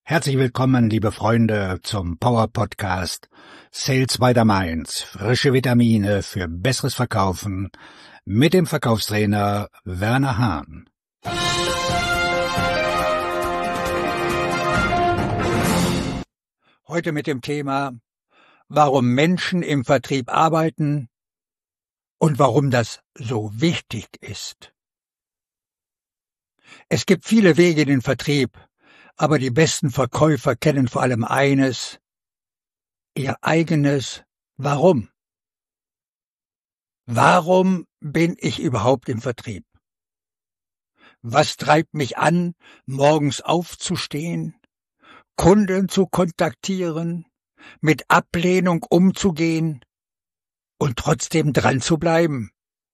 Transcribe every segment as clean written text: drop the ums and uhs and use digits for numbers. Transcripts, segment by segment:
Herzlich willkommen, liebe Freunde, zum Power Podcast Sales by the Mainz. Frische Vitamine für besseres Verkaufen mit dem Verkaufstrainer Werner Hahn. Heute mit dem Thema, warum Menschen im Vertrieb arbeiten und warum das so wichtig ist. Es gibt viele Wege in den Vertrieb, aber die besten Verkäufer kennen vor allem eines: ihr eigenes Warum. Warum bin ich überhaupt im Vertrieb? Was treibt mich an, morgens aufzustehen, Kunden zu kontaktieren, mit Ablehnung umzugehen und trotzdem dran zu bleiben?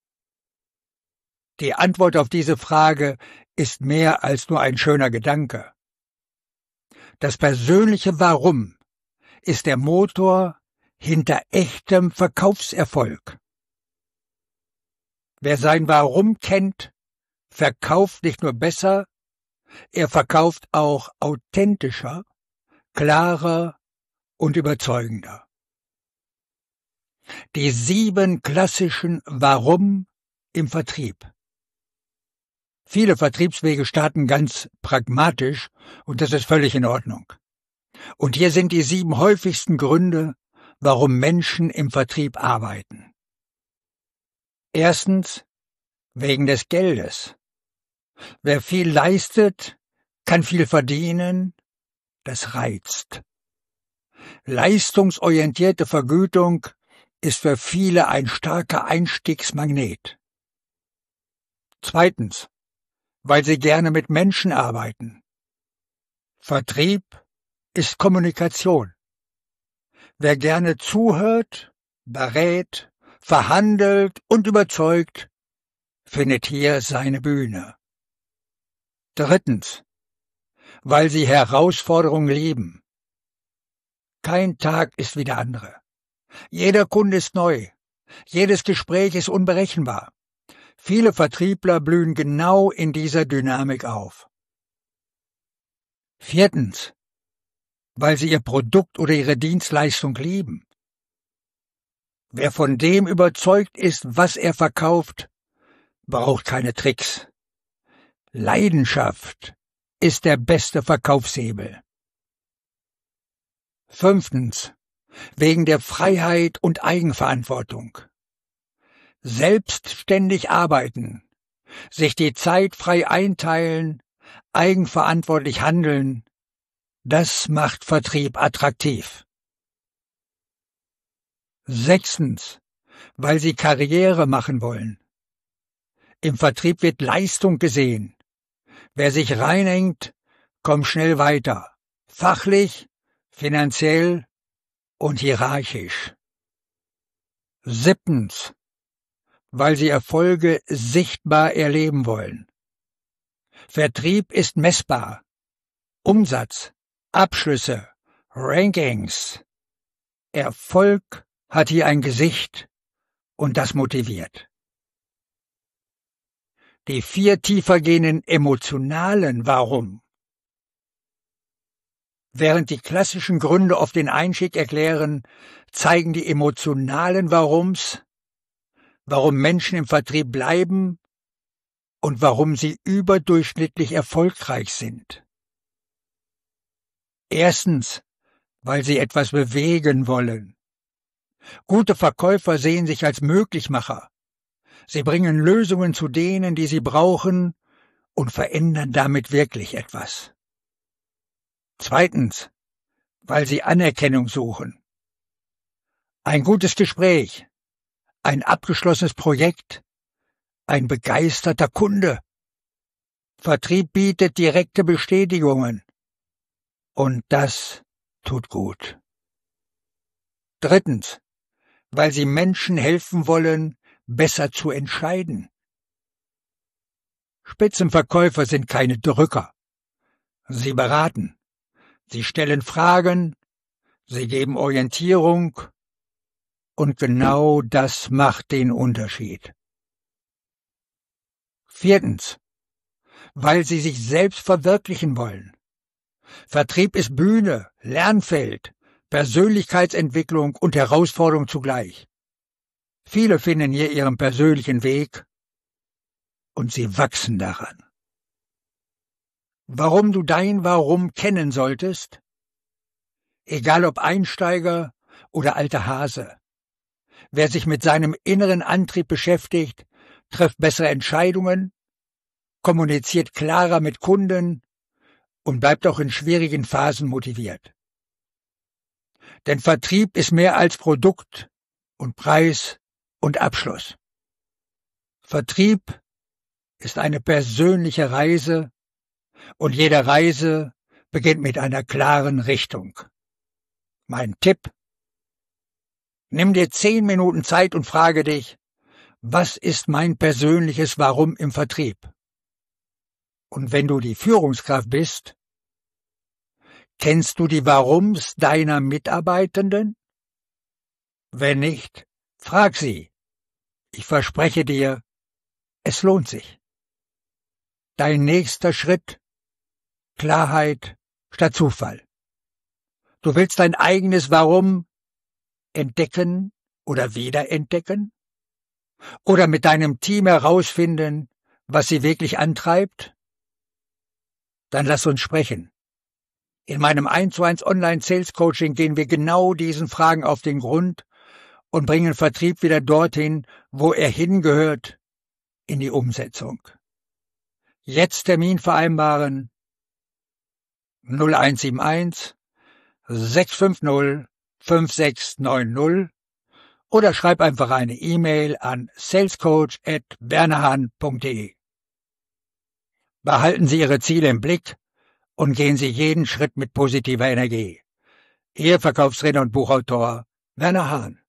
Die Antwort auf diese Frage ist mehr als nur ein schöner Gedanke. Das persönliche Warum ist der Motor hinter echtem Verkaufserfolg. Wer sein Warum kennt, verkauft nicht nur besser, er verkauft auch authentischer, klarer und überzeugender. Die 7 klassischen Warum im Vertrieb. Viele Vertriebswege starten ganz pragmatisch und das ist völlig in Ordnung. Und hier sind die 7 häufigsten Gründe, warum Menschen im Vertrieb arbeiten. Erstens, wegen des Geldes. Wer viel leistet, kann viel verdienen, das reizt. Leistungsorientierte Vergütung ist für viele ein starker Einstiegsmagnet. Zweitens, weil sie gerne mit Menschen arbeiten. Vertrieb ist Kommunikation. Wer gerne zuhört, berät, verhandelt und überzeugt, findet hier seine Bühne. Drittens, weil sie Herausforderungen lieben. Kein Tag ist wie der andere. Jeder Kunde ist neu. Jedes Gespräch ist unberechenbar. Viele Vertriebler blühen genau in dieser Dynamik auf. Viertens, weil sie ihr Produkt oder ihre Dienstleistung lieben. Wer von dem überzeugt ist, was er verkauft, braucht keine Tricks. Leidenschaft ist der beste Verkaufshebel. Fünftens, wegen der Freiheit und Eigenverantwortung. Selbstständig arbeiten, sich die Zeit frei einteilen, eigenverantwortlich handeln, das macht Vertrieb attraktiv. Sechstens, weil sie Karriere machen wollen. Im Vertrieb wird Leistung gesehen. Wer sich reinhängt, kommt schnell weiter, fachlich, finanziell und hierarchisch. Siebtens, weil sie Erfolge sichtbar erleben wollen. Vertrieb ist messbar. Umsatz, Abschlüsse, Rankings. Erfolg hat hier ein Gesicht und das motiviert. Die 4 tiefergehenden emotionalen Warum. Während die klassischen Gründe oft den Einstieg erklären, zeigen die emotionalen Warums, warum Menschen im Vertrieb bleiben und warum sie überdurchschnittlich erfolgreich sind. Erstens, weil sie etwas bewegen wollen. Gute Verkäufer sehen sich als Möglichmacher. Sie bringen Lösungen zu denen, die sie brauchen, und verändern damit wirklich etwas. Zweitens, weil sie Anerkennung suchen. Ein gutes Gespräch, ein abgeschlossenes Projekt, ein begeisterter Kunde. Vertrieb bietet direkte Bestätigungen. Und das tut gut. Drittens, weil sie Menschen helfen wollen, besser zu entscheiden. Spitzenverkäufer sind keine Drücker. Sie beraten. Sie stellen Fragen. Sie geben Orientierung. Und genau das macht den Unterschied. Viertens, weil sie sich selbst verwirklichen wollen. Vertrieb ist Bühne, Lernfeld, Persönlichkeitsentwicklung und Herausforderung zugleich. Viele finden hier ihren persönlichen Weg und sie wachsen daran. Warum du dein Warum kennen solltest? Egal ob Einsteiger oder alter Hase. Wer sich mit seinem inneren Antrieb beschäftigt, trifft bessere Entscheidungen, kommuniziert klarer mit Kunden und bleibt auch in schwierigen Phasen motiviert. Denn Vertrieb ist mehr als Produkt und Preis und Abschluss. Vertrieb ist eine persönliche Reise und jede Reise beginnt mit einer klaren Richtung. Mein Tipp: Nimm dir 10 Minuten Zeit und frage dich, was ist mein persönliches Warum im Vertrieb? Und wenn du die Führungskraft bist, kennst du die Warums deiner Mitarbeitenden? Wenn nicht, frag sie. Ich verspreche dir, es lohnt sich. Dein nächster Schritt: Klarheit statt Zufall. Du willst dein eigenes Warum entdecken oder wiederentdecken? Oder mit deinem Team herausfinden, was sie wirklich antreibt? Dann lass uns sprechen. In meinem 1:1 Online-Sales-Coaching gehen wir genau diesen Fragen auf den Grund und bringen Vertrieb wieder dorthin, wo er hingehört, in die Umsetzung. Jetzt Termin vereinbaren: 0171 650 5690 oder schreib einfach eine E-Mail an salescoach@wernerhahn.de. Behalten Sie Ihre Ziele im Blick und gehen Sie jeden Schritt mit positiver Energie. Ihr Verkaufstrainer und Buchautor Werner Hahn.